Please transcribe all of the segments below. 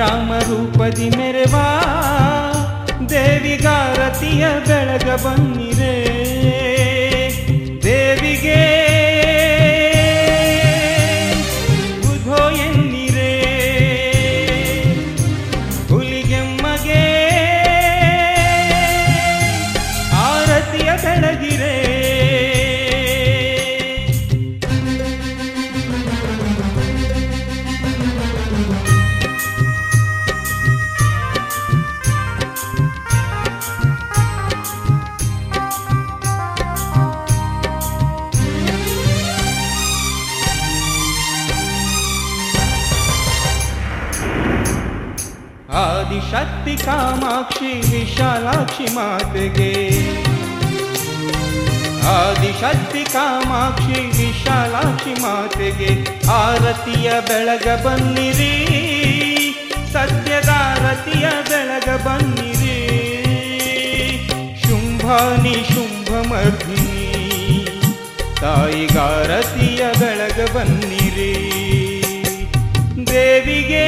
ರಾಮರೂಪದಿ ಮೆರೆವಾ ದೇವಿಗಾರತಿಯ ಬೆಳಗ ಬನ್ನಿರೆ ದೇವಿಗೆ ಬುಧೋ ಎನ್ನಿರೆ ಹುಲಿಗೆಮ್ಮಗೆ ಆರತಿಯ ಬೆಳಗಿರೆ ಆದಿಶಕ್ತಿ ಕಾಮಾಕ್ಷಿ ವಿಶಾಲಾಕ್ಷಿ ಮಾತೆಗೆ ಆದಿಶಕ್ತಿ ಕಾಮಾಕ್ಷಿ ವಿಶಾಲಾಕ್ಷಿ ಮಾತೆಗೆ ಆರತಿಯ ಬೆಳಗ ಬನ್ನಿರಿ ಸತ್ಯದಾರತಿಯ ಬೆಳಗ ಬನ್ನಿರಿ ಶುಂಭಾನಿ ಶುಂಭಮರ್ಧಿನಿ ತಾಯಿಗಾರತಿಯ ಬೆಳಗ ಬನ್ನಿರಿ ದೇವಿಗೆ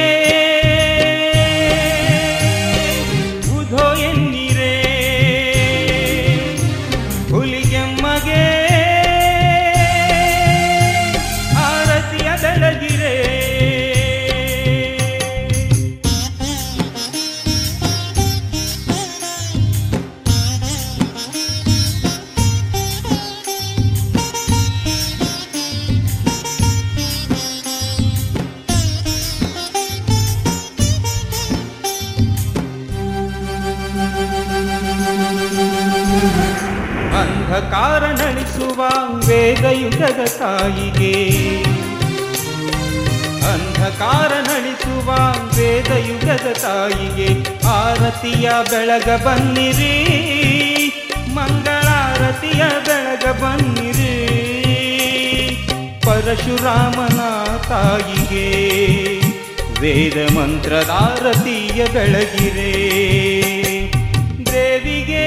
ಅಂಧಕಾರ ನಳಿಸುವ ವೇದಯುಗದ ತಾಯಿಗೆ ಅಂಧಕಾರ ನಳಿಸುವ ವೇದಯುಗದ ತಾಯಿಗೆ ಆರತಿಯ ಬೆಳಗ ಬನ್ನಿರಿ ಮಂಗಳಾರತಿಯ ಬೆಳಗ ಬನ್ನಿರಿ ಪರಶುರಾಮನ ತಾಯಿಗೆ ವೇದ ಮಂತ್ರದಾರತಿಯ ಬೆಳಗಿರೆ ದೇವಿಗೆ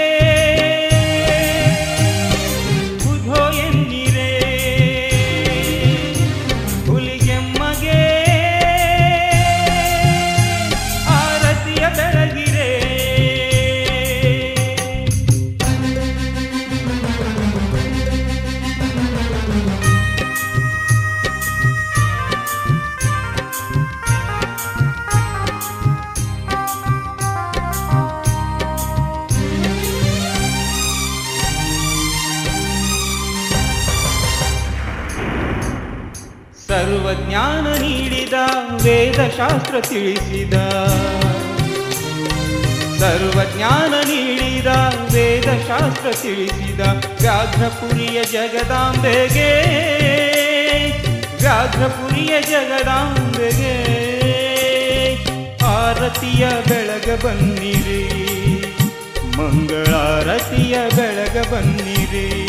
ಸರ್ವಜ್ಞಾನ ನೀಡಿದ ವೇದಶಾಸ್ತ್ರ ತಿಳಿಸಿದ ಸರ್ವಜ್ಞಾನ ನೀಡಿದ ವೇದಶಾಸ್ತ್ರ ತಿಳಿಸಿದ ವ್ಯಾಘ್ರಪುರಿಯ ಜಗದಾಂಬೆಗೆ ವ್ಯಾಘ್ರಪುರಿಯ ಜಗದಾಂಬೆಗೆ ಆರತಿಯ ಬೆಳಗ ಬನ್ನಿರಿ ಮಂಗಳಾರತಿಯ ಬೆಳಗ ಬನ್ನಿರಿ